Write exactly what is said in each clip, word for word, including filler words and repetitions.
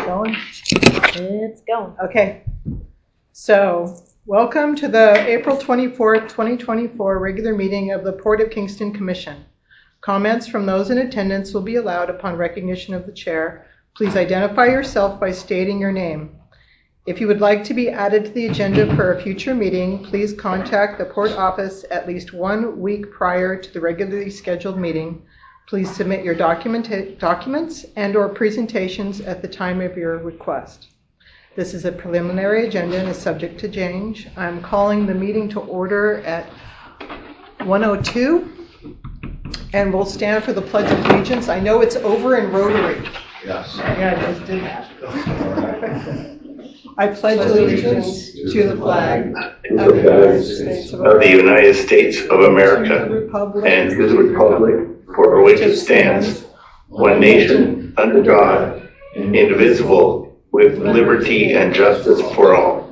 Going? It's going. Okay. So, welcome to the April twenty-fourth, twenty twenty-four regular meeting of the Port of Kingston Commission. Comments from those in attendance will be allowed upon recognition of the chair. Please identify yourself by stating your name. If you would like to be added to the agenda for a future meeting, please contact the Port office at least one week prior to the regularly scheduled meeting. Please submit your document documents and or presentations at the time of your request. This is a preliminary agenda and is subject to change. I'm calling the meeting to order at one oh two, and we'll stand for the Pledge of Allegiance. I know it's over in Rotary. Yes. Yeah, I just did that. I pledge allegiance to the flag of the United States of Of the United States of America and to the republic for which it stands, one nation, under God, indivisible, with liberty and justice for all.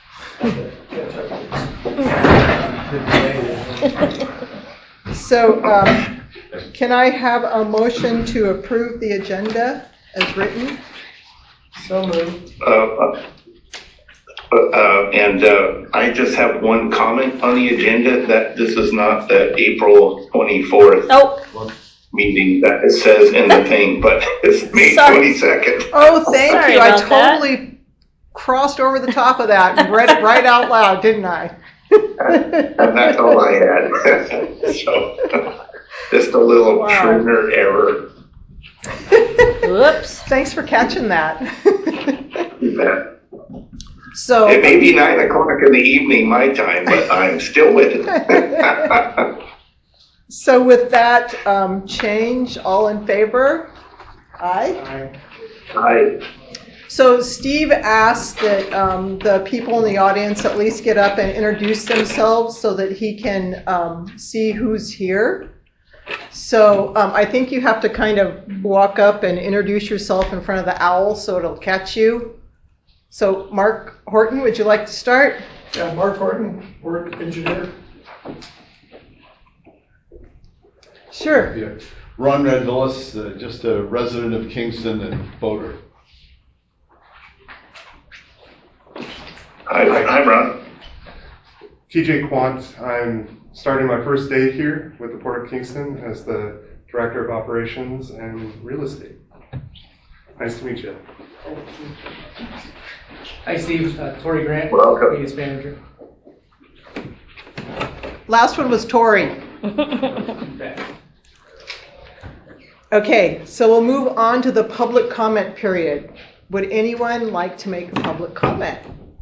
So, um, can I have a motion to approve the agenda as written? So moved. Uh, uh, and uh, I just have one comment on the agenda, that this is not the April twenty-fourth oh. meeting that it says in the thing, but it's May twenty-second. Oh, thank Sorry you. I about totally that. crossed over the top of that and read it right out loud, didn't I? And that's all I had. So, just a little Wow. Scrivener error. Whoops. Thanks for catching that. You bet. So it may be nine o'clock in the evening my time, but I'm still with it. So with that um, change, all in favor? Aye. Aye. Aye. So Steve asked that um, the people in the audience at least get up and introduce themselves so that he can um, see who's here. So um, I think you have to kind of walk up and introduce yourself in front of the owl so it'll catch you. So Mark Horton, would you like to start? Yeah, Mark Horton, work engineer. Sure. Yeah. Ron Randillis, uh, just a resident of Kingston and boater. Hi, I'm Ron. T J Quant, I'm starting my first day here with the Port of Kingston as the Director of Operations and Real Estate. Nice to meet you. Hi Steve, uh, Tori Grant, Welcome. Maintenance Manager. Last one was Tori. Okay, so we'll move on to the public comment period. Would anyone like to make a public comment?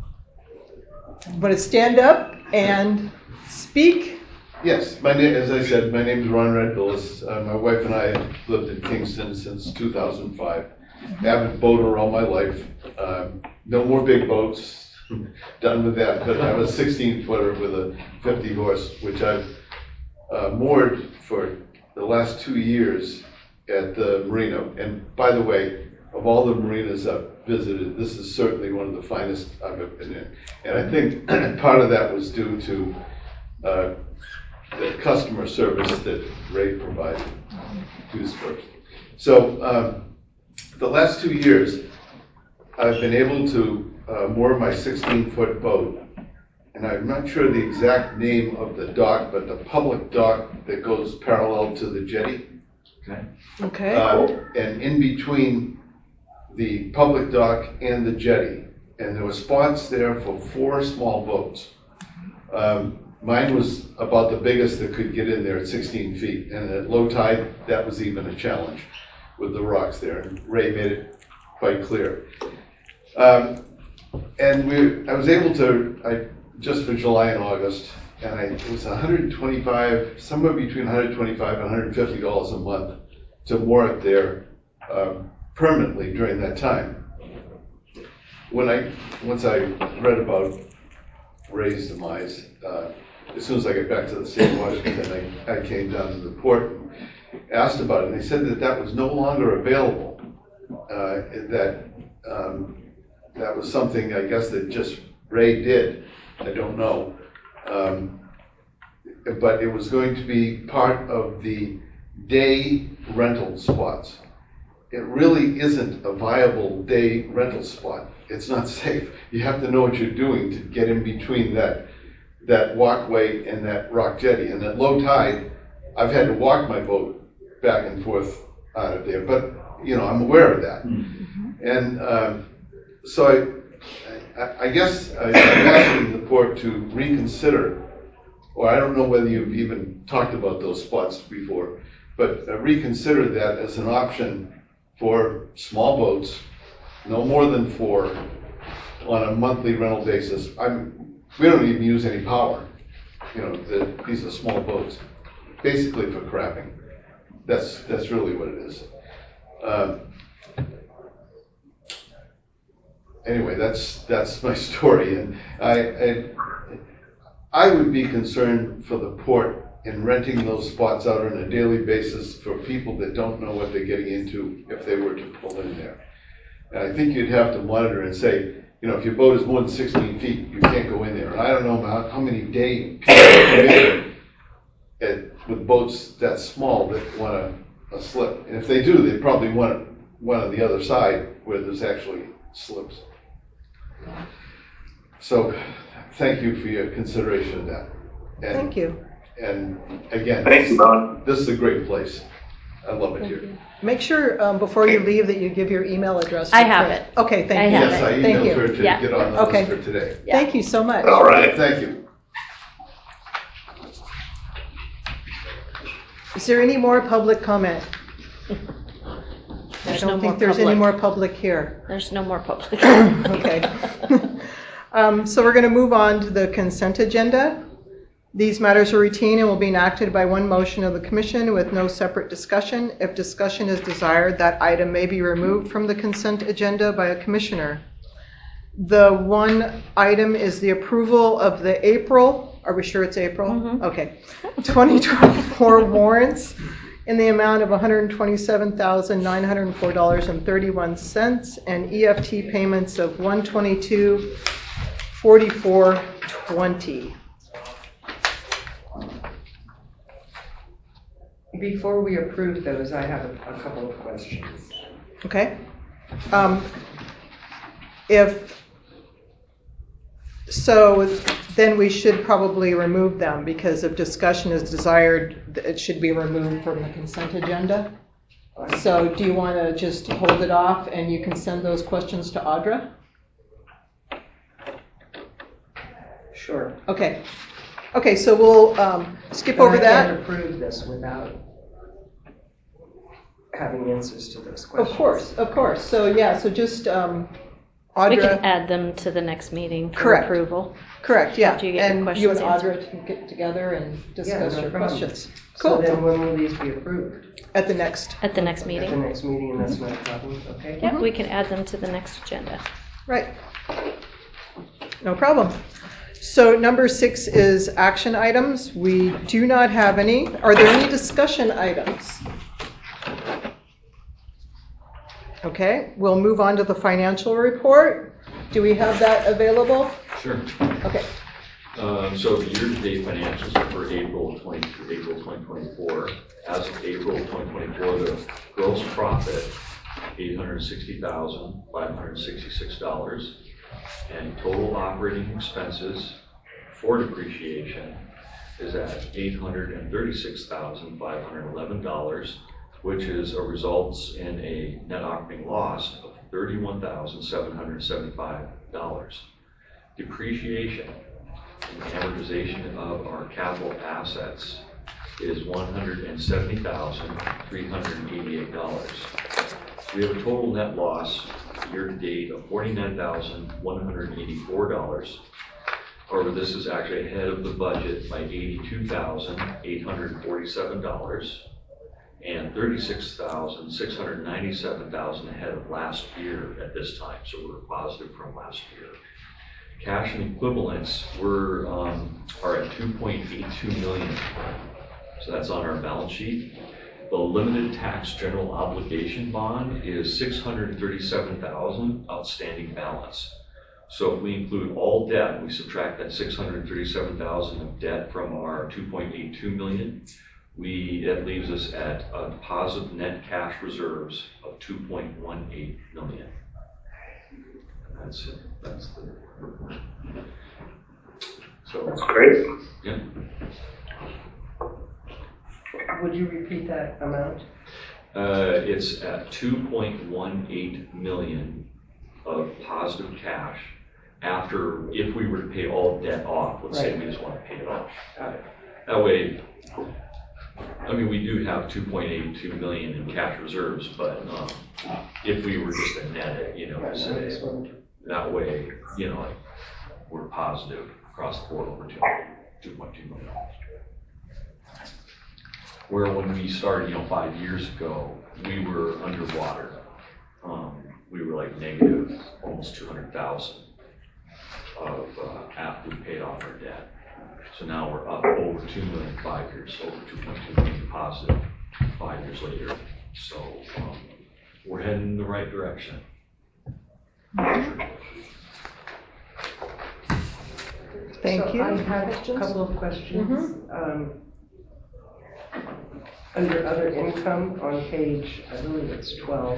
Want to stand up and speak? Yes, my name, as I said, my name is Ron Randillis. Uh, my wife and I have lived in Kingston since two thousand five. Avid boater all my life. Um, no more big boats. Done with that. But I have a sixteen footer with a fifty horse, which I've uh, moored for the last two years at the marina. And by the way, of all the marinas I've visited, this is certainly one of the finest I've ever been in. And I think part of that was due to uh, the customer service that Ray provided. Who's first? So um, the last two years, I've been able to uh, moor my sixteen foot boat, and I'm not sure the exact name of the dock, but the public dock that goes parallel to the jetty. Okay. Okay. Uh, and in between the public dock and the jetty, and there were spots there for four small boats. Um, mine was about the biggest that could get in there at sixteen feet, and at low tide, that was even a challenge with the rocks there, and Ray made it quite clear. Um, and we, I was able to, I, just for July and August, and I, it was one hundred twenty-five, somewhere between one hundred twenty-five and one hundred fifty dollars a month to moor it there um, permanently during that time. When I, once I read about Ray's demise, uh, as soon as I got back to the state of Washington, I, I came down to the port and asked about it, and they said that that was no longer available. Uh, that um, that was something, I guess, that just Ray did. I don't know. Um, but it was going to be part of the day rental spots. it really isn't a viable day rental spot. It's not safe. You have to know what you're doing to get in between that that walkway and that rock jetty. And at low tide, I've had to walk my boat back and forth out of there. But you know, I'm aware of that. Mm-hmm. And um, so I, I, I guess I'm asking the port to reconsider, or I don't know whether you've even talked about those spots before, but uh, reconsider that as an option for small boats, no more than four, on a monthly rental basis. I'm, we don't even use any power. You know, the, these are small boats, basically for crapping. That's that's really what it is. Um, anyway, that's that's my story, and I, I I would be concerned for the port in renting those spots out on a daily basis for people that don't know what they're getting into if they were to pull in there. And I think you'd have to monitor and say, you know, if your boat is more than sixteen feet, you can't go in there. And I don't know how, how many day people come in at, with boats that small that want a, a slip. And if they do, they probably want one on the other side where there's actually slips. So thank you for your consideration of that. And, Thank you. And again, Thank you, Ron. This is a great place. I love it Thank here. you. Make sure um, before you leave that you give your email address. To I have Chris. it. Okay, thank I you. have Yes, I Thank emailed you. her to Yeah. get on the Okay. list for today. Yeah. Thank you so much. All right. Thank you. Is there any more public comment? I There's don't no think more there's public. any more public here. There's no more public. Okay. um, so we're going to move on to the consent agenda. These matters are routine and will be enacted by one motion of the Commission with no separate discussion. If discussion is desired, that item may be removed from the consent agenda by a Commissioner. The one item is the approval of the April, are we sure it's April? Mm-hmm. Okay. twenty twenty-four warrants in the amount of one hundred twenty-seven thousand nine hundred four dollars and thirty-one cents and E F T payments of one hundred twenty-two thousand forty-four twenty. Before we approve those, I have a, a couple of questions. Okay. Um, if so, then we should probably remove them because if discussion is desired, it should be removed from the consent agenda. So do you want to just hold it off and you can send those questions to Audra? Sure. Okay. Okay, so we'll um, skip But over I that. can't approve this without having answers to those questions. Of course, of course. So yeah, so just um, We can Audra. add them to the next meeting for Correct. approval. Correct, yeah. After you get your And you and questions Audra can get together and Yeah, discuss no your problem. questions. So Cool. then when will these be approved? At the next. At the next At the meeting. next meeting, and that's not a problem, okay? Yep, we can add them to the next agenda. Right. No problem. So number six is action items. We do not have any. Are there any discussion items? Okay, we'll move on to the financial report. Do we have that available? Sure. Okay. Um, so the year-to-date financials are for April twenty, April twenty twenty-four. As of April twenty twenty-four, the gross profit eight hundred sixty thousand five hundred sixty-six dollars, and total operating expenses for depreciation is at eight hundred thirty-six thousand five hundred eleven dollars, which is a results in a net operating loss of thirty-one thousand seven hundred seventy-five dollars. Depreciation and amortization of our capital assets is one hundred seventy thousand three hundred eighty-eight dollars. We have a total net loss year to date of forty-nine thousand one hundred eighty-four dollars. However, this is actually ahead of the budget by eighty-two thousand eight hundred forty-seven dollars and thirty-six thousand six hundred ninety-seven dollars ahead of last year at this time. So we're positive from last year. Cash and equivalents we're, um, are at two point eight two million dollars. So that's on our balance sheet. The limited tax general obligation bond is six hundred thirty-seven thousand dollars outstanding balance. So if we include all debt, we subtract that six hundred thirty-seven thousand dollars of debt from our two point eight two million dollars, we, that leaves us at a positive net cash reserves of two point one eight million. And that's it, that's the report. So, That's great. yeah. Would you repeat that amount? Uh, it's at two point one eight million of positive cash after, if we were to pay all debt off, let's say Right. we just want to pay it off. Got it. That way, I mean, we do have two point eight two million in cash reserves, but um, if we were just to net it, you know, Right, say, I just wanted that way, you know, like, we're positive across the board over two point two million dollars. Where when we started, you know, five years ago, we were underwater. Um, we were like negative almost two hundred thousand of uh, after we paid off our debt. So now we're up over two million five years, over two point two million positive five years later. So um, we're heading in the right direction. Thank so you. I had a Questions? couple of questions. Um, under other income on page, I believe it's twelve,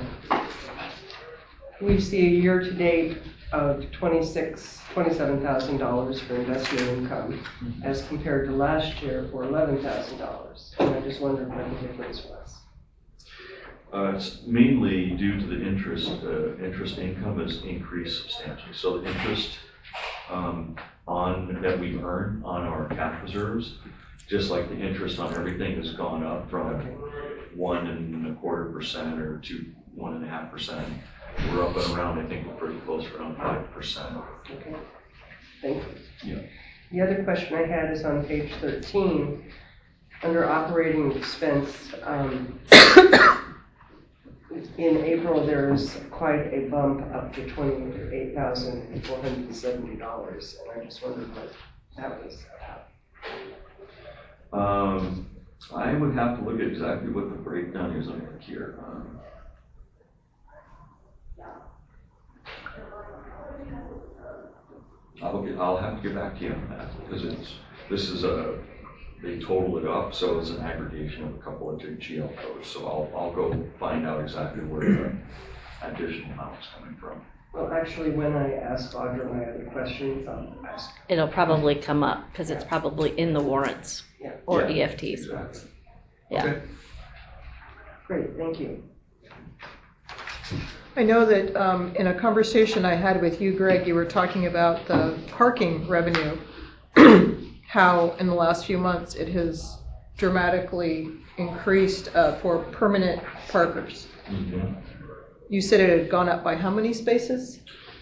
we see a year-to-date of twenty-six, twenty-seven thousand dollars for investment income as compared to last year for eleven thousand dollars. And I just wondered what the difference was. Uh, it's mainly due to the interest. Uh, interest income has increased substantially. So the interest um, on that we earn on our cash reserves, just like the interest on everything, has gone up from Okay. one and a quarter percent or two, one and a half percent. We're up and around, I think we're pretty close, around five percent. Okay. Thank you. Yeah. The other question I had is on page thirteen, under operating expense. Um, in April, there was quite a bump up to twenty-eight thousand four hundred seventy dollars, and I just wondered what that was about. Um, I would have to look at exactly what the breakdown is on here. Um, I'll get, I'll have to get back to you on that because it's, this is a, they total it up, so it's an aggregation of a couple of G L codes. So I'll, I'll go find out exactly where the additional amount is coming from. Well, actually, when I asked Audra my other questions, I'll ask. It'll probably come up because it's probably in the warrants Yeah. or Yeah, E F Ts. Exactly. Yeah. Okay. Great, thank you. I know that um, in a conversation I had with you, Greg, you were talking about the parking revenue, how in the last few months it has dramatically increased uh, for permanent parkers. Mm-hmm. You said it had gone up by how many spaces?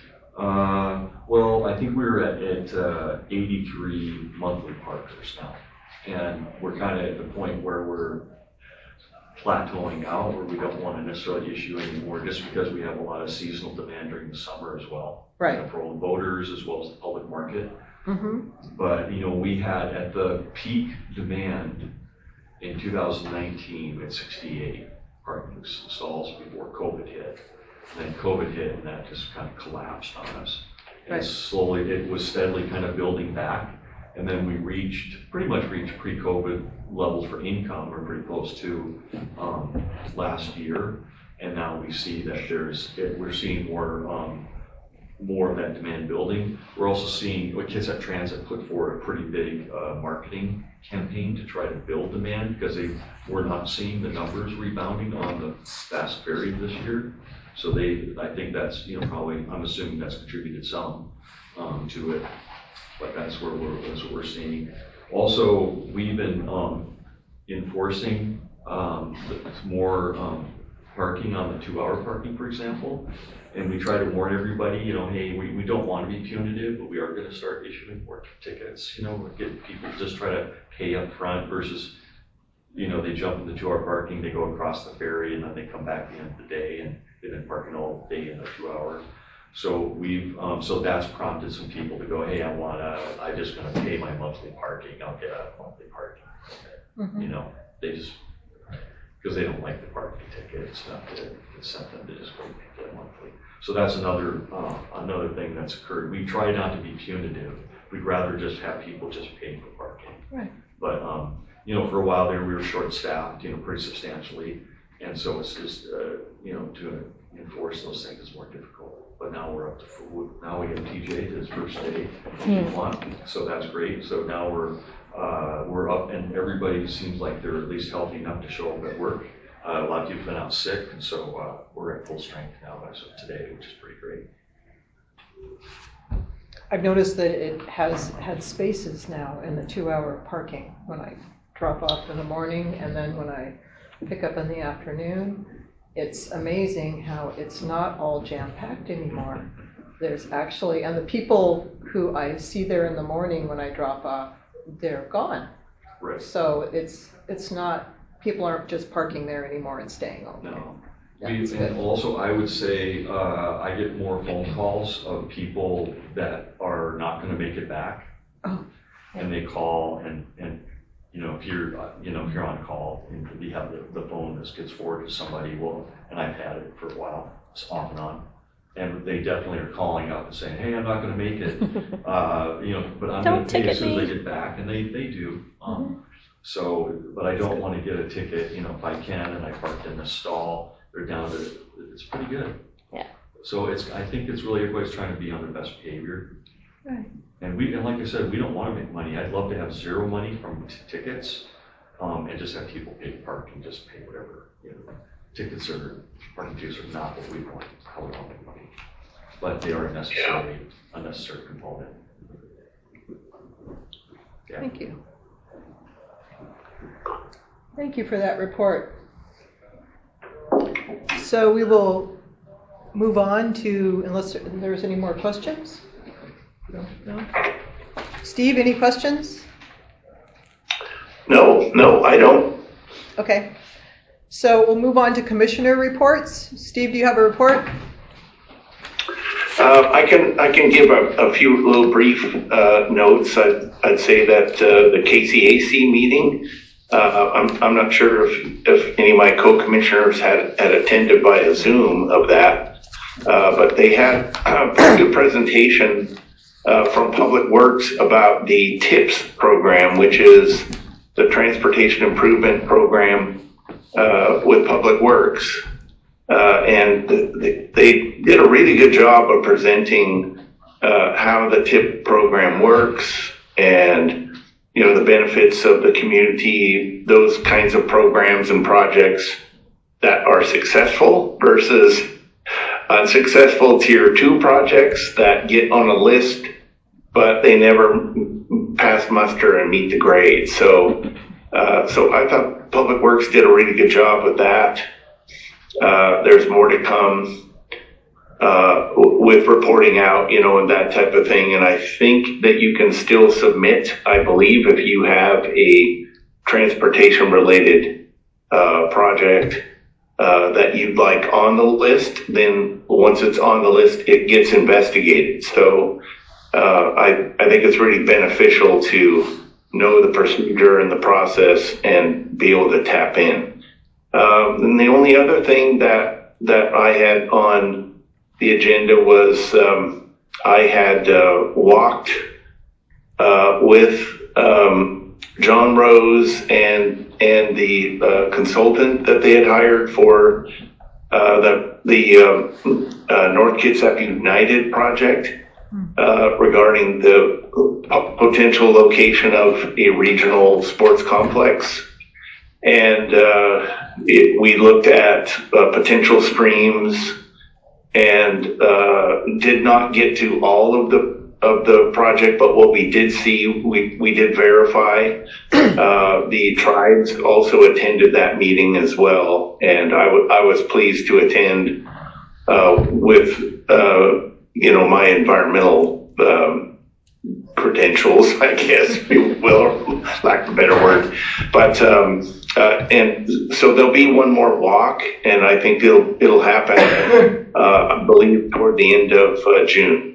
Uh, well, I think we were at, at uh, eighty-three monthly parkers now. And we're kind of at the point where we're plateauing out, where we don't want to necessarily issue anymore, just because we have a lot of seasonal demand during the summer as well. Right. You know, for all the boaters as well as the public market. Mm-hmm. But, you know, we had at the peak demand in two thousand nineteen, we had sixty-eight parking stalls before COVID hit. And then COVID hit and that just kind of collapsed on us. And Right. slowly, it was steadily kind of building back. And then we reached, pretty much reached pre-COVID levels for income, or pretty close to, um, last year. And now we see that there's, it, we're seeing more, um, more of that demand building. We're also seeing, what Kitsap Transit put forward a pretty big uh, marketing campaign to try to build demand, because they were not seeing the numbers rebounding on the fast ferry this year. So they, I think that's, you know, probably, I'm assuming that's contributed some um, to it. But that's where we're, that's what we're seeing. Also, we've been um, enforcing um, more um, parking on the two-hour parking, for example. And we try to warn everybody, you know, hey, we, we don't want to be punitive, but we are going to start issuing more tickets. You know, get people to just try to pay up front versus, you know, they jump in the two-hour parking, they go across the ferry, and then they come back at the end of the day, and they've been parking all day in the two-hour. So we've, um, so that's prompted some people to go, hey, I want to, I'm just going to pay my monthly parking. I'll get a monthly parking. Mm-hmm. You know, they just, because they don't like the parking ticket. It's not the incentive to just go pay it monthly. So that's another, uh, another thing that's occurred. We try not to be punitive. We'd rather just have people just pay for parking. Right. But um, you know, for a while there, we were short-staffed, you know, pretty substantially. And so it's just, uh, you know, to enforce those things is more difficult. But now we're up to full, now we have T J to his first day in one, so that's great. So now we're, uh, we're up and everybody seems like they're at least healthy enough to show up at work. Uh, a lot of people have been out sick, and so uh, we're at full strength now as of today, which is pretty great. I've noticed that it has had spaces now in the two-hour parking when I drop off in the morning and then when I pick up in the afternoon. It's amazing how it's not all jam-packed anymore. There's actually, and the people who I see there in the morning when I drop off, they're gone. Right. So it's it's not, people aren't just parking there anymore and staying all day. No. Yeah, We, it's and good. also, I would say uh, I get more phone calls of people that are not going to make it back, Oh. and they call and and you know if you're uh, you know if you're on call and you have the, the phone that gets forwarded to somebody, well, and I've had it for a while, it's off and on, and they definitely are calling up and saying, hey, I'm not going to make it, uh, you know, but I'm going Don't to pay as ticket soon as me. I get back, and they they do. Um, So, but I don't want to get a ticket, you know, if I can, and I parked in the stall, they're down to, it's pretty good. Yeah. So it's, I think it's really everybody's trying to be on their best behavior. Right. And we, and like I said, we don't want to make money. I'd love to have zero money from t- tickets, um, and just have people pay parking, just pay whatever, you know. Tickets are, parking tickets are not what we want, how we want to make money. But they are a necessary, unnecessary component. Yeah. Thank you. Thank you for that report. So we will move on to, unless there's any more questions? No? No? Steve, any questions? No, no, I don't. Okay. So we'll move on to commissioner reports. Steve, do you have a report? Uh, I can I can give a, a few little brief uh, notes. I'd, I'd say that uh, the K C A C meeting, uh, I'm I'm not sure if, if any of my co-commissioners had, had attended by a Zoom of that, uh, but they had a pretty good presentation uh, from Public Works about the TIPS program, which is the Transportation Improvement Program uh, with Public Works. Uh, and they, they did a really good job of presenting uh, how the TIP program works and, you know, the benefits of the community, those kinds of programs and projects that are successful versus unsuccessful tier two projects that get on a list, but they never pass muster and meet the grade. So, uh, so I thought Public Works did a really good job with that. Uh, there's more to come uh, with reporting out, you know, and that type of thing. And I think that you can still submit, I believe, if you have a transportation-related uh, project uh, that you'd like on the list, then once it's on the list, it gets investigated. So uh, I, I think it's really beneficial to know the procedure and the process and be able to tap in. Um, and the only other thing that that I had on the agenda was um, I had uh, walked uh, with um, John Rose and and the uh, consultant that they had hired for uh, the the um, uh, North Kitsap United project uh, regarding the potential location of a regional sports complex. And uh, it, we looked at uh, potential streams and uh, did not get to all of the of the project, but what we did see, we, we did verify. Uh, the tribes also attended that meeting as well, and I, w- I was pleased to attend uh, with uh, you know my environmental um, credentials, I guess, if you will, or lack of a better word. But um, uh, and so there'll be one more walk, and I think it'll it'll happen, uh, I believe, toward the end of uh, June.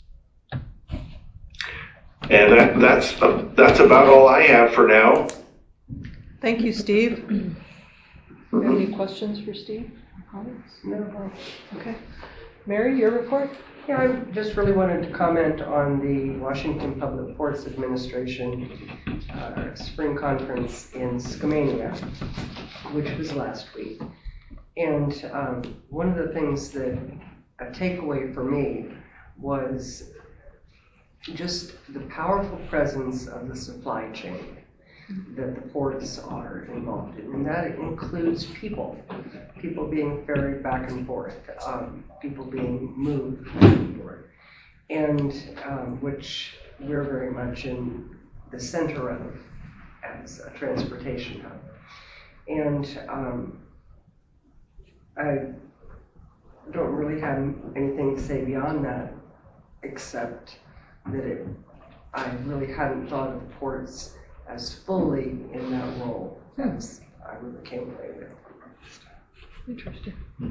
And that that's uh, that's about all I have for now. Thank you, Steve. Do you have any questions for Steve? Comments? No. Okay. Mary, your report? Yeah, I just really wanted to comment on the Washington Public Ports Administration uh, spring conference in Skamania, which was last week. And um, one of the things that a takeaway for me was just the powerful presence of the supply chain that the ports are involved in. And that includes people, people being ferried back and forth, um, people being moved back and forth, and um, which we're very much in the center of as a transportation hub. And um, I don't really have anything to say beyond that, except that it, I really hadn't thought of ports as fully in that role as I really came away with. Interesting.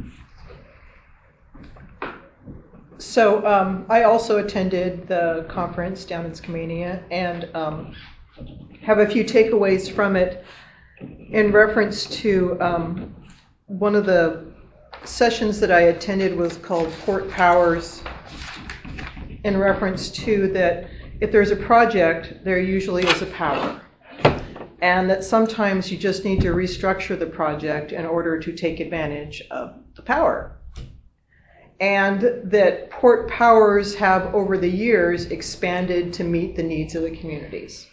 So um, I also attended the conference down in Skamania and um, have a few takeaways from it in reference to um, one of the sessions that I attended was called Port Powers, in reference to that if there's a project, there usually is a power. And that sometimes you just need to restructure the project in order to take advantage of the power. And that port powers have over the years expanded to meet the needs of the communities.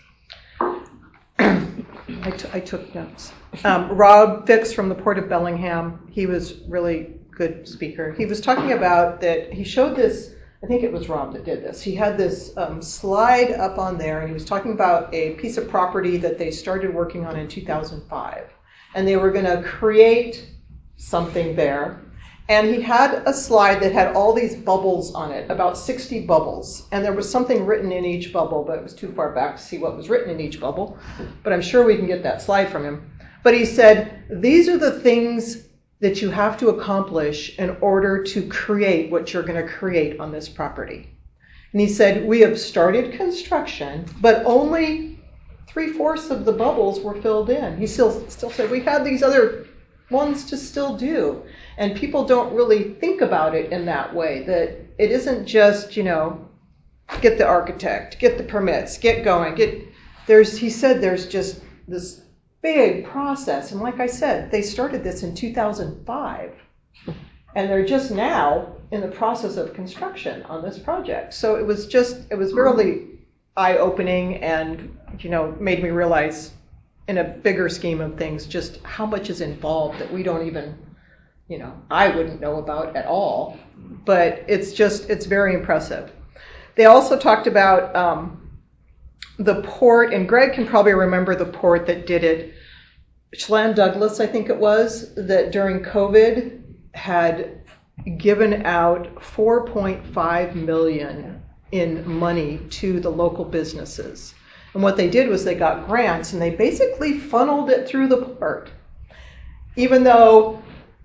I, t- I took notes. Um, Rob Fix from the Port of Bellingham, he was really good speaker. He was talking about that he showed this, I think it was Rob that did this. He had this um, slide up on there, and he was talking about a piece of property that they started working on in two thousand five. And they were going to create something there. And he had a slide that had all these bubbles on it, about sixty bubbles. And there was something written in each bubble, but it was too far back to see what was written in each bubble. But I'm sure we can get that slide from him. But he said, these are the things that you have to accomplish in order to create what you're going to create on this property. And he said, we have started construction, but only three-fourths of the bubbles were filled in. He still, still said, we had these other ones to still do. And people don't really think about it in that way, that it isn't just, you know, get the architect, get the permits, get going. Get there's. He said there's just this big process. And like I said, they started this in two thousand five. And they're just now in the process of construction on this project. So it was just, it was really eye-opening and, you know, made me realize in a bigger scheme of things just how much is involved that we don't even, you know, I wouldn't know about at all. But it's just, it's very impressive. They also talked about um, the port, and Greg can probably remember the port that did it. Chelan Douglas, I think it was, that during COVID had given out four point five million dollars in money to the local businesses. And what they did was they got grants and they basically funneled it through the port. Even though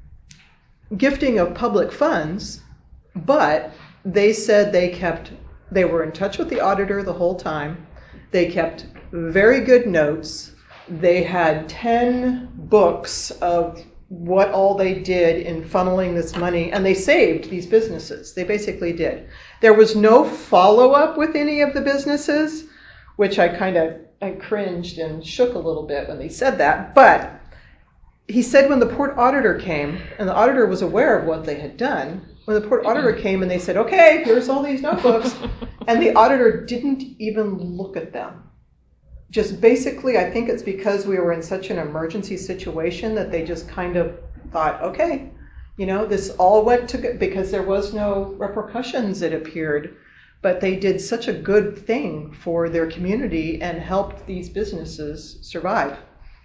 gifting of public funds, but they said they kept, they were in touch with the auditor the whole time. They kept very good notes. They had ten books of what all they did in funneling this money, and they saved these businesses. They basically did. There was no follow-up with any of the businesses, which I kind of I cringed and shook a little bit when they said that. But he said when the port auditor came, and the auditor was aware of what they had done, when the port auditor came and they said, okay, here's all these notebooks, and the auditor didn't even look at them. Just basically, I think it's because we were in such an emergency situation that they just kind of thought, okay, you know, this all went to, because there was no repercussions, it appeared, but they did such a good thing for their community and helped these businesses survive.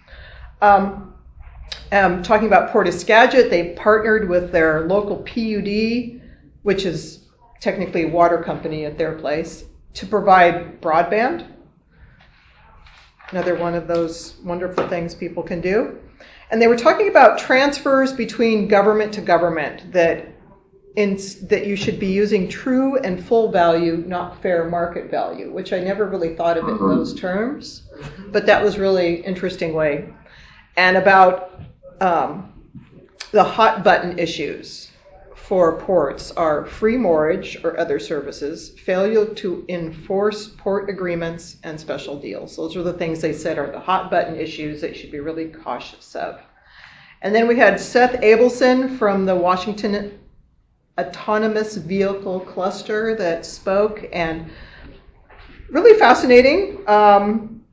Um, um, talking about Port of Skagit, they partnered with their local P U D, which is technically a water company at their place, to provide broadband. Another one of those wonderful things people can do. And they were talking about transfers between government to government, that in, that you should be using true and full value, not fair market value, which I never really thought of it in those terms. But that was really interesting way. And about um, the hot button issues for ports are free moorage or other services, failure to enforce port agreements, and special deals. Those are the things they said are the hot button issues that you should be really cautious of. And then we had Seth Abelson from the Washington Autonomous Vehicle Cluster that spoke, and really fascinating. Um,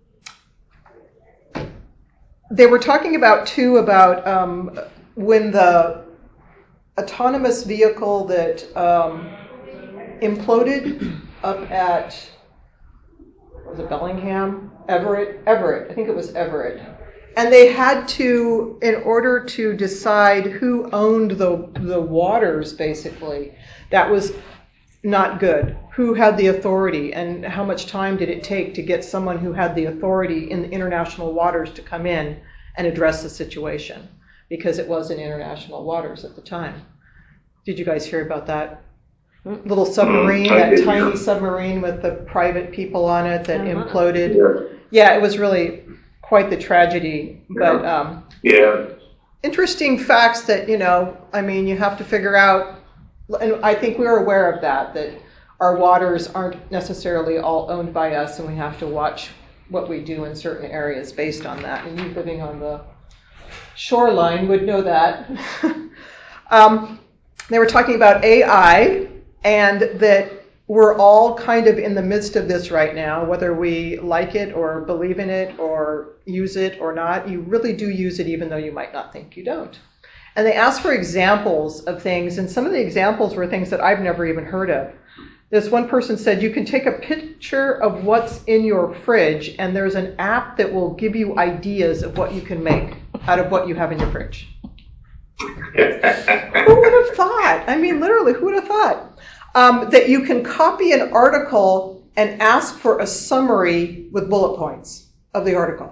they were talking about, too, about um, when the autonomous vehicle that um, imploded up at, was it Bellingham? Everett? Everett. I think it was Everett. And they had to, in order to decide who owned the, the waters, basically, that was not good. Who had the authority, and how much time did it take to get someone who had the authority in the international waters to come in and address the situation? Because it was in international waters at the time. Did you guys hear about that little submarine, that tiny submarine with the private people on it that uh-huh. imploded? Yeah, it was really quite the tragedy. But um, yeah, interesting facts that, you know, I mean, you have to figure out, and I think we were aware of that, that our waters aren't necessarily all owned by us, and we have to watch what we do in certain areas based on that. And you living on the shoreline would know that. um, they were talking about A I, and that we're all kind of in the midst of this right now, whether we like it or believe in it or use it or not. You really do use it, even though you might not think you don't. And they asked for examples of things, and some of the examples were things that I've never even heard of. This one person said, you can take a picture of what's in your fridge, and there's an app that will give you ideas of what you can make out of what you have in your fridge. Who would have thought? I mean, literally, who would have thought? Um, that you can copy an article and ask for a summary with bullet points of the article.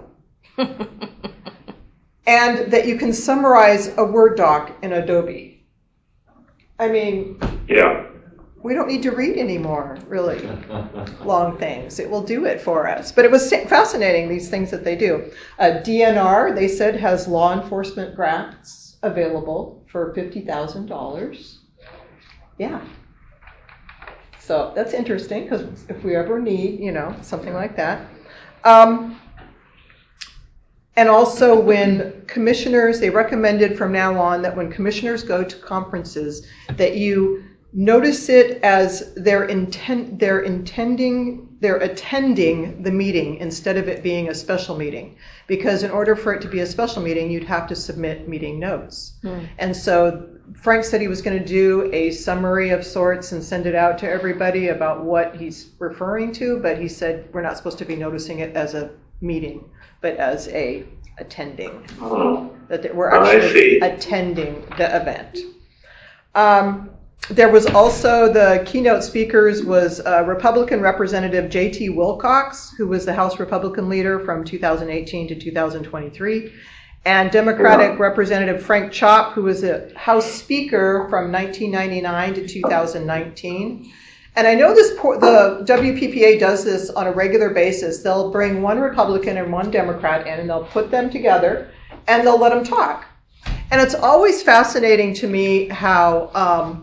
And that you can summarize a Word doc in Adobe. I mean, yeah. We don't need to read anymore, really, long things. It will do it for us. But it was fascinating, these things that they do. Uh, D N R, they said, has law enforcement grants available for fifty thousand dollars. Yeah. So that's interesting, because if we ever need, you know, something like that. Um, and also when commissioners, they recommended from now on that when commissioners go to conferences, that you notice it as they're intent, they're intending, they're attending the meeting instead of it being a special meeting. Because in order for it to be a special meeting, you'd have to submit meeting notes. Mm. And so Frank said he was going to do a summary of sorts and send it out to everybody about what he's referring to, but he said we're not supposed to be noticing it as a meeting, but as a attending. Oh. That we're actually attending the event. Um, There was also, the keynote speakers was uh, Republican Representative J T Wilcox, who was the House Republican leader from two thousand eighteen to two thousand twenty-three, and Democratic yeah. Representative Frank Chopp, who was a House Speaker from nineteen ninety-nine to two thousand nineteen. And I know this the W P P A does this on a regular basis. They'll bring one Republican and one Democrat in, and they'll put them together, and they'll let them talk. And it's always fascinating to me how um,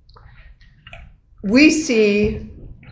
we see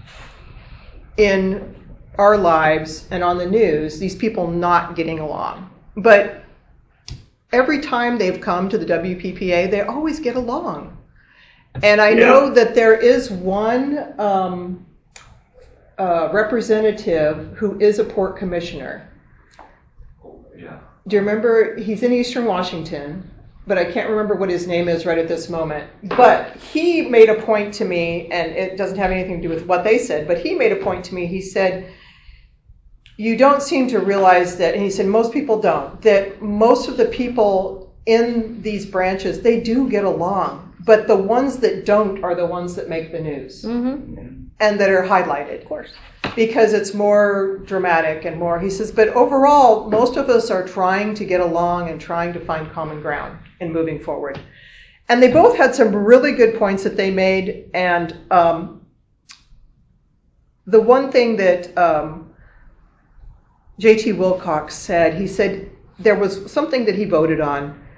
in our lives and on the news these people not getting along. But every time they've come to the W P P A, they always get along. And I yeah. know that there is one um, uh, representative who is a port commissioner. Yeah. Do you remember? He's in Eastern Washington, but I can't remember what his name is right at this moment. But he made a point to me, and it doesn't have anything to do with what they said, but he made a point to me. He said, you don't seem to realize that, and he said most people don't, that most of the people in these branches, they do get along. But the ones that don't are the ones that make the news. Mm-hmm. And that are highlighted. Of course. Because it's more dramatic and more, he says, but overall, most of us are trying to get along and trying to find common ground in moving forward. And they both had some really good points that they made. And um, the one thing that um, J T Wilcox said, he said there was something that he voted on.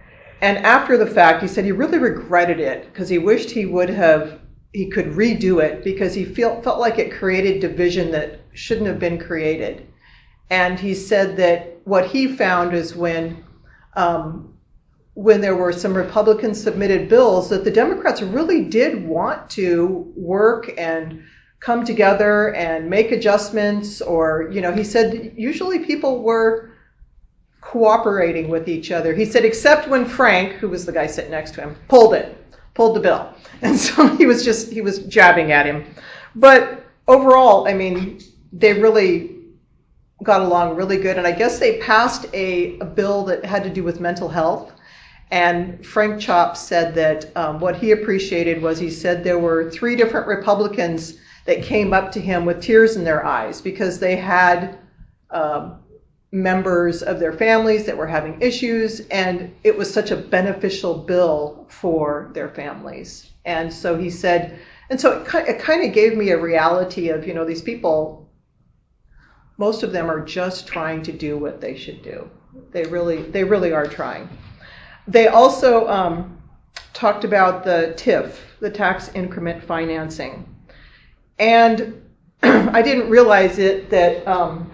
And after the fact, he said he really regretted it because he wished he would have, he could redo it because he feel, felt like it created division that shouldn't have been created. And he said that what he found is when um, when there were some Republican submitted bills that the Democrats really did want to work and come together and make adjustments, or, you know, he said usually people were cooperating with each other. He said except when Frank, who was the guy sitting next to him, pulled it, pulled the bill. And so he was just, he was jabbing at him. But overall, I mean, they really got along really good. And I guess they passed a, a bill that had to do with mental health. And Frank Chop said that um, what he appreciated was, he said there were three different Republicans that came up to him with tears in their eyes because they had um, members of their families that were having issues, and it was such a beneficial bill for their families. And so he said, and so it, it kind of gave me a reality of, you know, these people, most of them are just trying to do what they should do. They really, they really are trying. They also um, talked about the T I F, the tax increment financing. And I didn't realize it that um,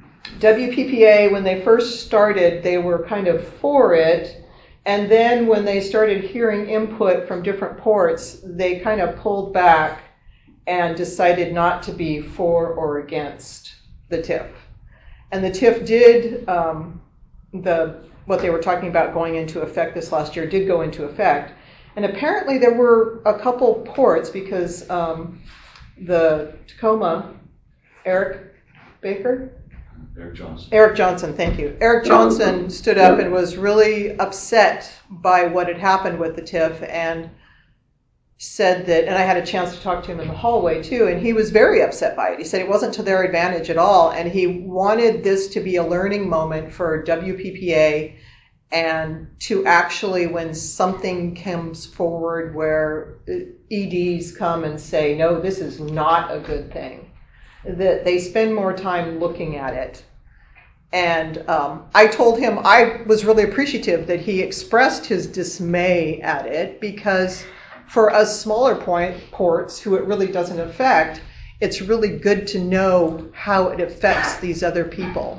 W P P A, when they first started, they were kind of for it. And then when they started hearing input from different ports, they kind of pulled back and decided not to be for or against the T I F. And the T I F did, um, the what they were talking about going into effect this last year did go into effect. And apparently there were a couple ports because um, the Tacoma, Eric Baker? Eric Johnson. Eric Johnson, thank you. Eric Johnson stood up and was really upset by what had happened with the T I F and said that, and I had a chance to talk to him in the hallway too, and he was very upset by it. He said it wasn't to their advantage at all, and he wanted this to be a learning moment for W P P A, and to actually, when something comes forward where E Ds come and say, no, this is not a good thing, that they spend more time looking at it. And um, I told him I was really appreciative that he expressed his dismay at it, because for us smaller point ports who it really doesn't affect, it's really good to know how it affects these other people.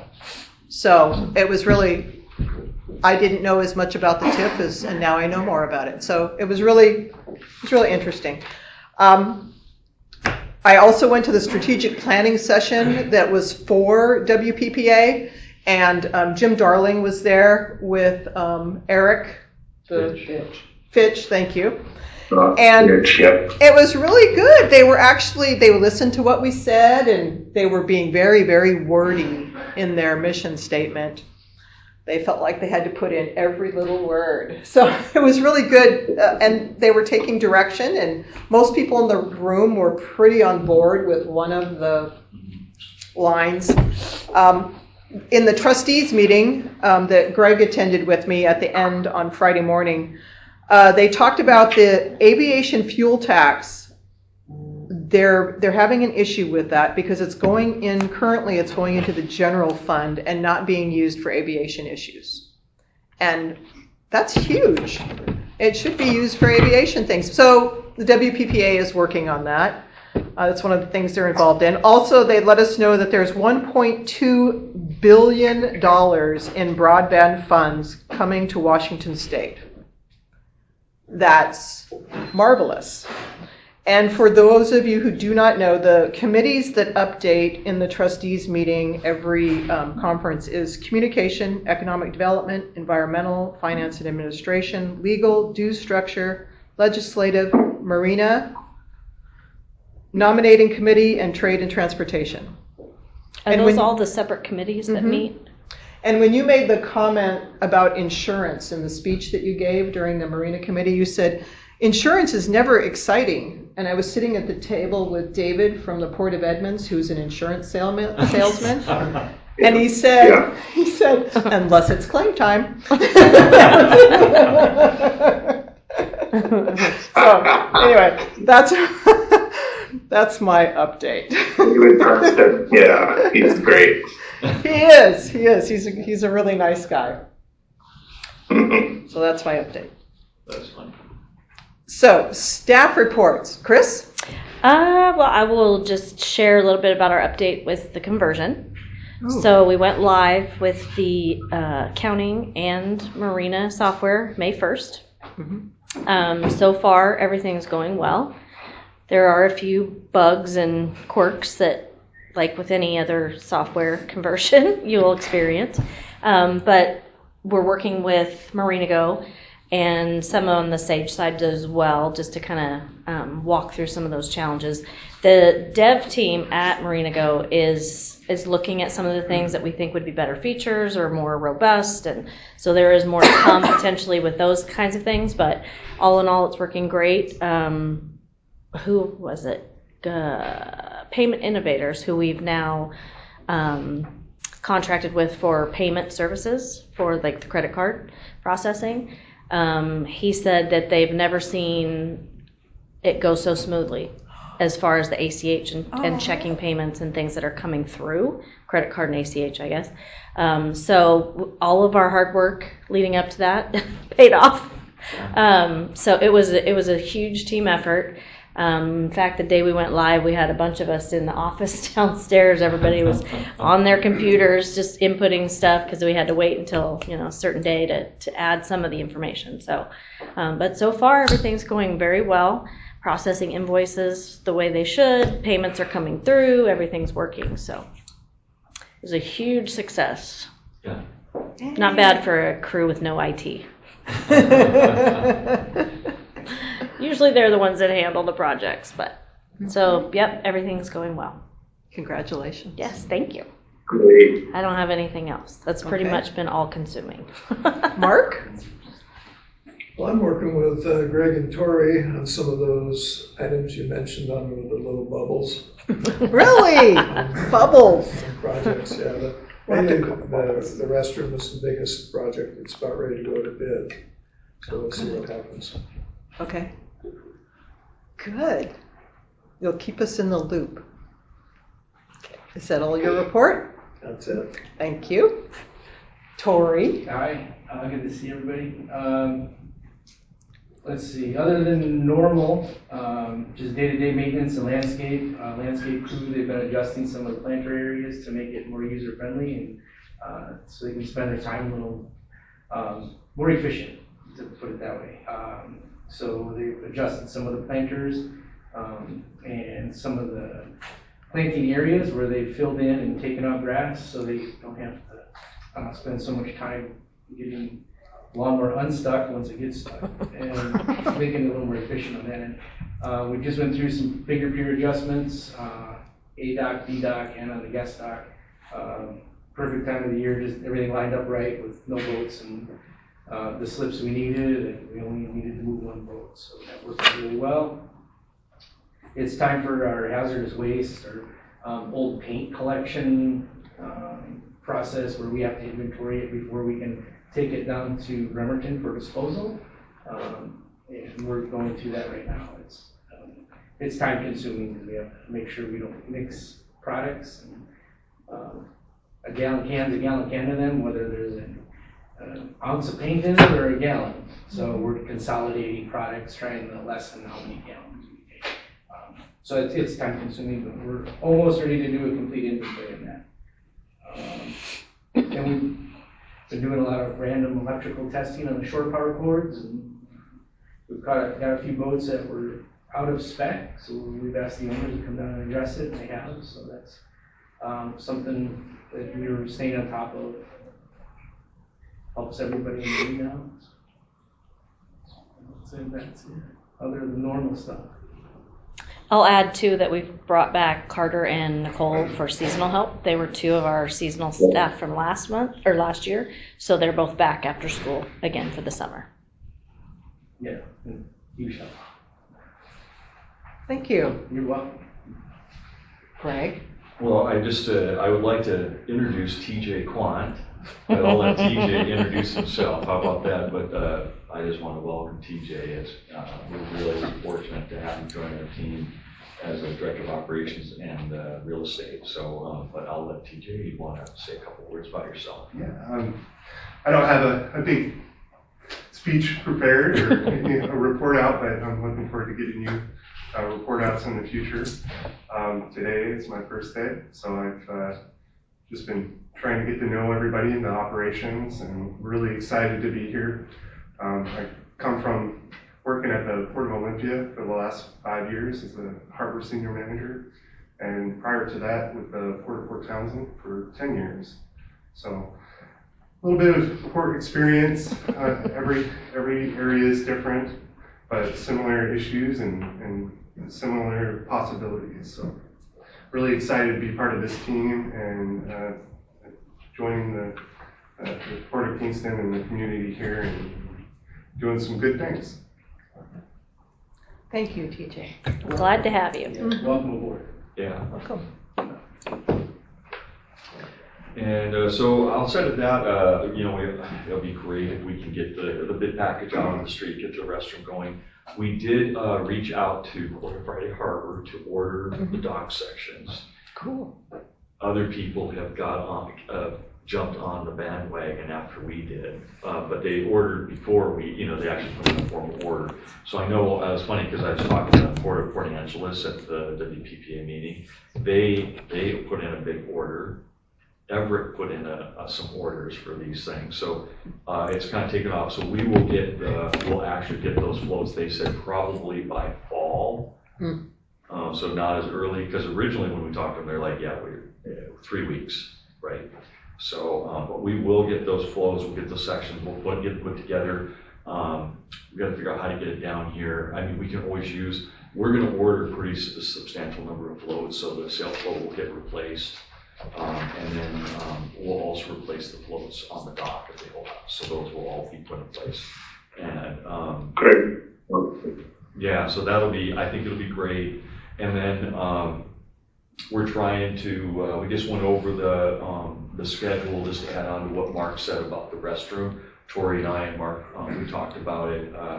So it was really, I didn't know as much about the T I F as, and now I know more about it. So it was really, it was really interesting. Um, I also went to the strategic planning session that was for W P P A, and um, Jim Darling was there with um, Eric the Fitch. Fitch, thank you. Uh, And yep. it was really good. They were actually, they listened to what we said, and they were being very, very wordy in their mission statement. They felt like they had to put in every little word. So it was really good, uh, and they were taking direction, and most people in the room were pretty on board with one of the lines. Um, in the trustees meeting um, that Greg attended with me at the end on Friday morning, uh, they talked about the aviation fuel tax. They're they're having an issue with that because it's going in, currently it's going into the general fund and not being used for aviation issues. And that's huge. It should be used for aviation things. So the W P P A is working on that. Uh, that's one of the things they're involved in. Also, they let us know that there's one point two billion dollars in broadband funds coming to Washington State. That's marvelous. And for those of you who do not know, the committees that update in the trustees meeting every um, conference is communication, economic development, environmental, finance and administration, legal, dues structure, legislative, marina, nominating committee, and trade and transportation. Are And those when- all the separate committees that Mhm. meet? And when you made the comment about insurance in the speech that you gave during the Marina Committee, you said, insurance is never exciting. And I was sitting at the table with David from the Port of Edmonds, who's an insurance salesman, salesman. And he said, Yeah. he said, unless it's claim time. So anyway, that's that's my update. David Preston. Yeah, he's great. He is, he is. He's a, he's a really nice guy. So So that's my update. That's fine. So, staff reports. Chris? Uh, well, I will just share a little bit about our update with the conversion. Ooh. So we went live with the uh, accounting and marina software May first. Mm-hmm. Um, so far, everything's going well. There are a few bugs and quirks that, like with any other software conversion, you'll experience. Um, but we're working with MarinaGo and some on the Sage side as well, just to kind of um, walk through some of those challenges. The dev team at MarinaGo is is looking at some of the things that we think would be better features or more robust, and so there is more to come potentially with those kinds of things. But all in all, it's working great. Um, who was it? Uh, Payment Innovators, who we've now um, contracted with for payment services for like the credit card processing. Um, he said that they've never seen it go so smoothly as far as the A C H and, Oh. and checking payments and things that are coming through, credit card and A C H, I guess. Um, so all of our hard work leading up to that paid off. Um, so it was it was a huge team effort. Um, in fact, the day we went live, we had a bunch of us in the office downstairs. Everybody was on their computers just inputting stuff because we had to wait until, you know, a certain day to, to add some of the information. So, um, but so far, everything's going very well. Processing invoices the way they should. Payments are coming through. Everything's working. So it was a huge success. Yeah. Not bad for a crew with no I T. Usually they're the ones that handle the projects, but so yep, everything's going well. Congratulations. Yes, thank you. Great. I don't have anything else. That's pretty Okay. much been all consuming. Mark? Well, I'm working with uh, Greg and Tori on some of those items you mentioned on the, the little bubbles. Really? Bubbles. Some projects, yeah. The, mainly the, the, the restroom is the biggest project. It's about ready to go to bid. So we'll see what happens. Okay. Good. You'll keep us in the loop. Is that all your report? That's it. Thank you. Tori? Hi, uh, good to see everybody. Um, let's see, other than normal, um, just day-to-day maintenance and landscape, uh, landscape crew, they've been adjusting some of the planter areas to make it more user-friendly and uh, so they can spend their time a little um, more efficient, to put it that way. Um, so they've adjusted some of the planters um, and some of the planting areas where they've filled in and taken out grass so they don't have to uh, spend so much time getting lawnmower unstuck once it gets stuck and making it a little more efficient on that end. Uh, we just went through some bigger pier adjustments, uh, A dock, B dock, and on the guest dock. Um, perfect time of the year, just everything lined up right with no boats and uh, the slips we needed, and we only needed to move one boat, so that worked really well. It's time for our hazardous waste or um, old paint collection um, process where we have to inventory it before we can take it down to Bremerton for disposal. Um, and we're going through that right now. It's um, it's time consuming because we have to make sure we don't mix products. And, um, a gallon can's a gallon can to them, whether there's an uh, ounce of paint in it or a gallon. So we're consolidating products, trying to lessen how many gallons we take. Um, so it's, it's time consuming, but we're almost ready to do a complete inventory in that. Um, and we've been doing a lot of random electrical testing on the shore power cords, and we've got a, got a few boats that were out of spec, so we've asked the owners to come down and address it, and they have. So that's um, something that we're staying on top of. Helps everybody in the arena. So that's it, other than normal stuff. I'll add too that we've brought back Carter and Nicole for seasonal help. They were two of our seasonal staff from last month or last year, so they're both back after school again for the summer. Yeah, you shall. Thank you. You're welcome. Greg? Well, I just, uh, I would like to introduce T J Quant, but I'll let T J introduce himself. How about that? But uh, I just want to welcome T J. As, uh, we're really fortunate to have him join our team as a director of operations and uh, real estate. So, um, but I'll let T J, you want to say a couple words about yourself? Yeah, um, I don't have a, a big speech prepared or you know, a report out, but I'm looking forward to getting you uh, report outs in the future. Um, today is my first day, so I've uh, just been trying to get to know everybody in the operations and really excited to be here. Um, I come from working at the Port of Olympia for the last five years as a harbor senior manager, and prior to that with the Port of Port Townsend for ten years. So a little bit of port experience. Uh, every every area is different, but similar issues and, and similar possibilities. So really excited to be part of this team and uh, joining the, uh, the Port of Kingston and the community here and doing some good things. Thank you, T J. Glad to have you. Yeah, welcome aboard. Yeah. Welcome. And uh, so outside of that, uh, you know, we, it'll be great if we can get the, the bid package out on the street, get the restroom going. We did uh, reach out to Port of Friday Harbor to order mm-hmm. the dock sections. Cool. Other people have got on, uh, jumped on the bandwagon after we did, uh, but they ordered before we, you know, they actually put in a formal order. So I know uh, it's funny because I was talking to the Port of Port Angeles at the W P P A meeting. They they put in a big order. Everett put in a, a, some orders for these things, so uh, it's kind of taken off. So we will get the, we'll actually get those floats. They said probably by fall, mm. um, so not as early. Because originally when we talked to them, they're like, yeah, we're uh, three weeks, right? So, um, but we will get those floats. We'll get the sections. We'll put get put together. Um, we got to figure out how to get it down here. I mean, we can always use. We're going to order a pretty substantial number of floats, so the sail float will get replaced. Um, and then um, we'll also replace the floats on the dock at the whole house. So those will all be put in place. And um, great. Yeah, so that'll be, I think it'll be great. And then um, we're trying to, uh, we just went over the um, the schedule just to add on to what Mark said about the restroom. Tori and I and Mark, um, we talked about it. Uh,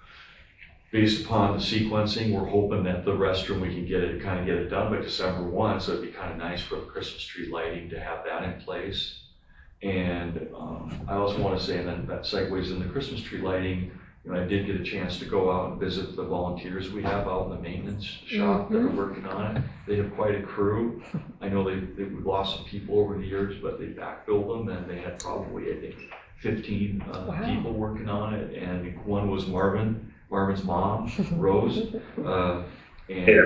Based upon the sequencing, we're hoping that the restroom, we can get it, kind of get it done by December first, so it'd be kind of nice for the Christmas tree lighting to have that in place. And um, I also want to say, and then that segues in the Christmas tree lighting, you know, I did get a chance to go out and visit the volunteers we have out in the maintenance shop mm-hmm. that are working on it. They have quite a crew. I know they, they we've lost some people over the years, but they backfilled them, and they had probably, I think, fifteen uh, wow. people working on it, and one was Marvin. Marvin's mom, Rose, uh, and yeah.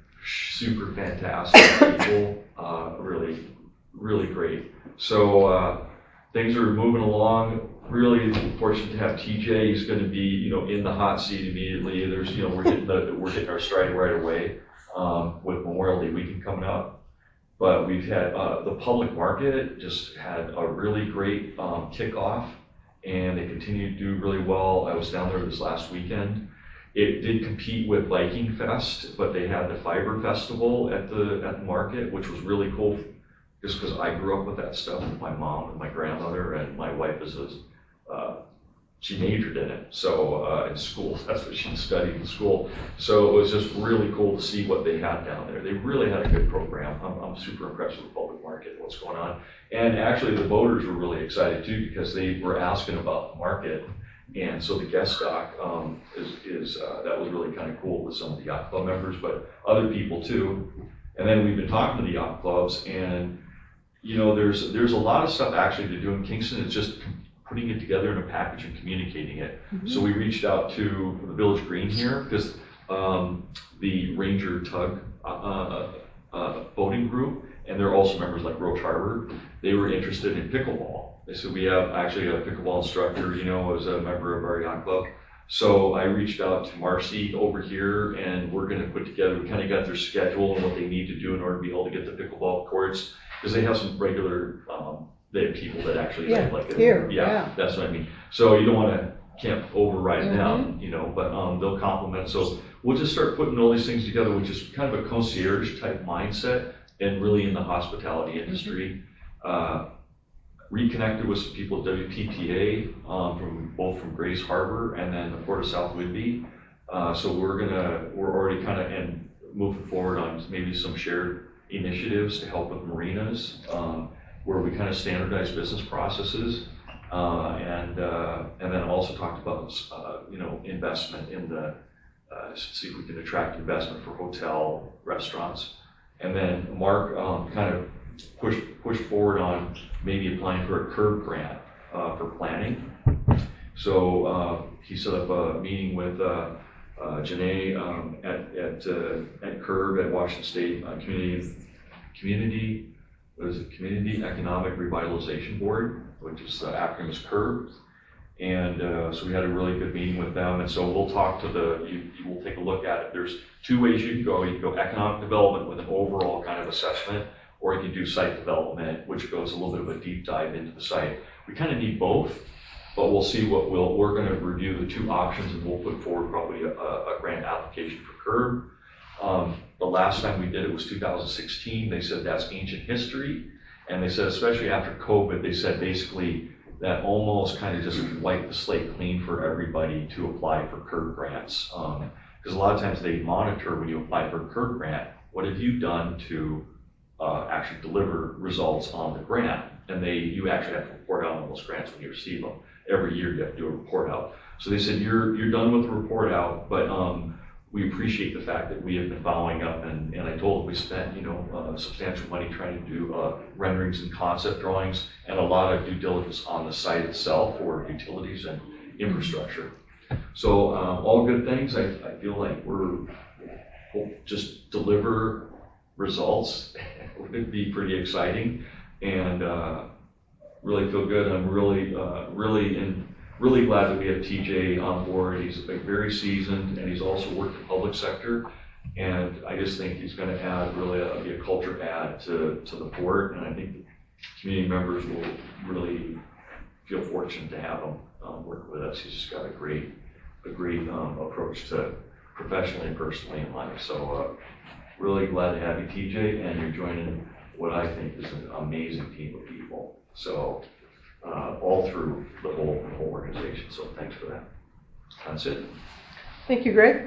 super fantastic people, uh, really, really great. So uh, things are moving along. Really fortunate to have T J. He's going to be, you know, in the hot seat immediately. There's, you know, we're getting the, we're getting our stride right away um, with Memorial Day weekend coming up. But we've had uh, the public market just had a really great um, kickoff. And they continue to do really well. I was down there this last weekend. It did compete with Viking Fest, but they had the Fiber Festival at the at the market, which was really cool, just because I grew up with that stuff with my mom and my grandmother, and my wife is a, uh, she majored in it, so uh, in school, that's what she studied in school. So it was just really cool to see what they had down there. They really had a good program. I'm, I'm super impressed with the public market, what's going on. And actually the boaters were really excited too, because they were asking about the market. And so the guest dock um, is, is uh, that was really kind of cool with some of the yacht club members, but other people too. And then we've been talking to the yacht clubs, and you know, there's there's a lot of stuff actually to do in Kingston. It's just putting it together in a package and communicating it. Mm-hmm. So we reached out to the Village Green here, because um, the Ranger Tug uh, uh, boating group, and they're also members like Roach Harbor, they were interested in pickleball. They said, we have actually a pickleball instructor, you know, as a member of our yacht club. So I reached out to Marcy over here, and we're going to put together, we kind of got their schedule and what they need to do in order to be able to get the pickleball courts, because they have some regular, um, they have people that actually yeah, like it. Here, yeah, yeah, that's what I mean. So you don't want to, can't override mm-hmm. them, you know, but um, they'll complement. So we'll just start putting all these things together, which is kind of a concierge type mindset, and really in the hospitality industry. Mm-hmm. Uh, reconnected with some people at W P P A, um, from both from Grays Harbor and then the Port of South Whidbey. Uh, so we're gonna, we're already kind of and moving forward on maybe some shared initiatives to help with marinas, um, where we kind of standardize business processes. Uh, and, uh, and then also talked about, uh, you know, investment in the, uh, see if we can attract investment for hotel, restaurants. And then Mark, um, kind of pushed, pushed forward on maybe applying for a CURB grant, uh, for planning. So, uh, he set up a meeting with, uh, uh, Janae, um, at, at, uh, at CURB at Washington State, uh, Community, Community, what is it, Community Economic Revitalization Board, which is the acronym is CURB. And uh, so we had a really good meeting with them. And so we'll talk to the, you, you will take a look at it. There's two ways you can go. You can go economic development with an overall kind of assessment, or you can do site development, which goes a little bit of a deep dive into the site. We kind of need both, but we'll see what we'll, we're going to review the two options, and we'll put forward probably a, a grant application for CURB. Um, the last time we did it was two thousand sixteen. They said that's ancient history. And they said, especially after COVID, they said basically that almost kind of just wiped the slate clean for everybody to apply for CURB grants. Um, because a lot of times they monitor when you apply for a CURB grant, what have you done to uh, actually deliver results on the grant? And they, you actually have to report out on those grants when you receive them. Every year you have to do a report out. So they said, you're, you're done with the report out, but um, we appreciate the fact that we have been following up, and, and I told them we spent, you know, uh, substantial money trying to do uh, renderings and concept drawings and a lot of due diligence on the site itself for utilities and infrastructure. So um, all good things. I, I feel like we're, we'll just deliver results. It would be pretty exciting, and uh, really feel good. I'm really, uh, really in. Really glad that we have T J on board. He's very seasoned, and he's also worked in public sector. And I just think he's going to add really a, be a culture add to, to the board. And I think the community members will really feel fortunate to have him um, work with us. He's just got a great, a great um, approach to professionally and personally in life. So uh, really glad to have you, T J, and you're joining what I think is an amazing team of people. So. Uh, all through the whole, the whole organization. So thanks for that. That's it. Thank you, Greg.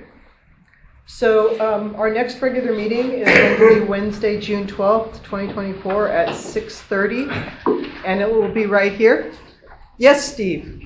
So um, our next regular meeting is going to be Wednesday, June twelfth, twenty twenty-four at six thirty, and it will be right here. Yes, Steve?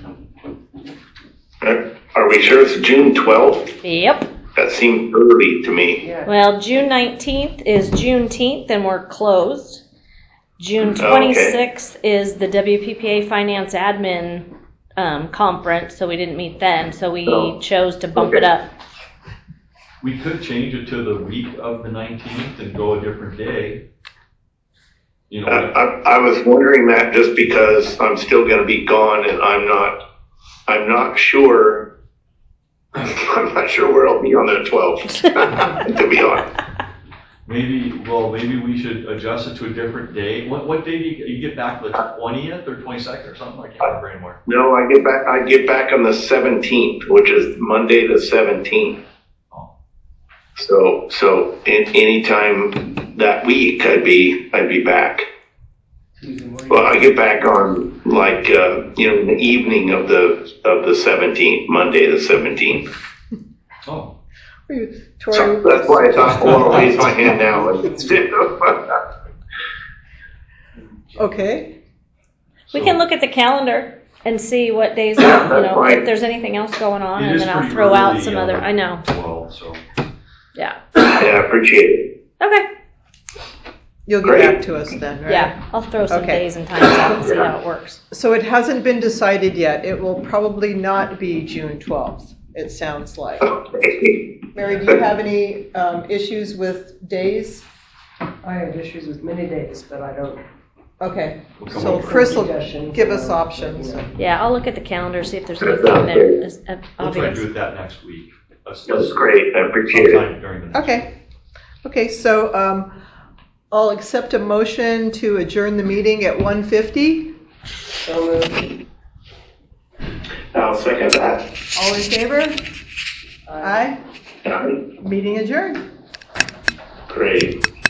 Are, are we sure it's June twelfth? Yep. That seemed early to me. Yeah. Well, June nineteenth is Juneteenth, and we're closed. June twenty-sixth okay. is the W P P A Finance Admin um, Conference, so we didn't meet then, so we oh. chose to bump okay. it up. We could change it to the week of the nineteenth and go a different day. You know, uh, I, I was wondering that just because I'm still going to be gone, and I'm not, I'm not sure, I'm not sure where I'll be on the twelfth, to be honest. Maybe, well, maybe we should adjust it to a different day. What what day do you, you get back? The twentieth or twenty-second or something? I can't remember anymore. No, I get back. I get back on the seventeenth, which is Monday the seventeenth. Oh. So, so in, anytime that week, I'd be, I'd be back. Well, I get back on like uh, you know, in the evening of the of the seventeenth, Monday the seventeenth. Oh. So that's why I thought, oh, I'll raise my hand now. Okay. We can look at the calendar and see what days, you know, right. if there's anything else going on, it and then I'll throw early, out some uh, other. I know. Well, so. Yeah. Yeah, I appreciate it. Okay. You'll get Great. back to us then, right? Yeah, I'll throw some okay. days and times out and see how it works. So it hasn't been decided yet. It will probably not be June twelfth, it sounds like. Okay. Mary, do you have any um, issues with days? I have issues with many days, but I don't. Okay, We'll so Chris will give us options. Yeah, I'll look at the calendar, see if there's anything that is We'll try to obvious. do it that next week. Let's, That's let's, great. I appreciate it. during the next Okay. Okay, so um, I'll accept a motion to adjourn the meeting at one fifty. So moved. I'll second that. All in favor? Aye. Aye. Meeting adjourned. Great.